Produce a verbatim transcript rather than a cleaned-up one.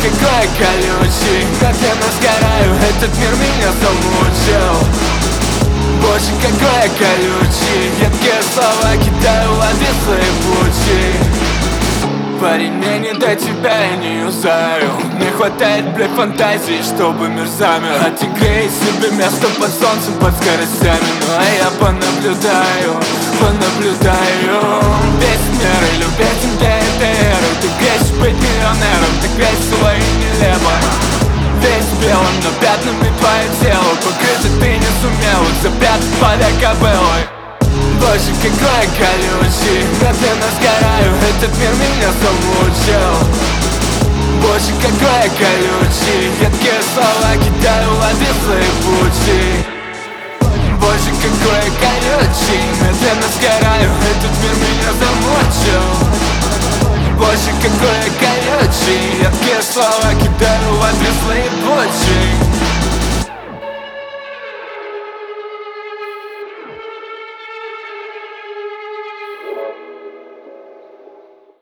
какой я колючий, медленно сгораю, этот мир меня замучил. Боже, какой я колючий, едкие слова кидаю в обвислые пути. Парень, мне не до тебя, я не юзаю. Не хватает, блядь, фантазии, чтобы мир замер. Отыграй себе место под солнцем, под скоростями. Ну а я понаблюдаю, понаблюдаю. Без меры, любя тебя этой эры. Ты грезишь быть миллионером, так весело и нелепо. Весь белым, но пятнами твое тело покрыто, ты не сумел их запрятать под акапеллой. Боже, какой я колючий, медленно сгораю, этот мир меня замучил. Боже, какой я колючий, едкие слова кидаю в обвислые пути. Боже, какой я колючий, медленно сгораю, этот мир меня замучил. Боже, какой я колючий, едкие слова кидаю в обвислые пути.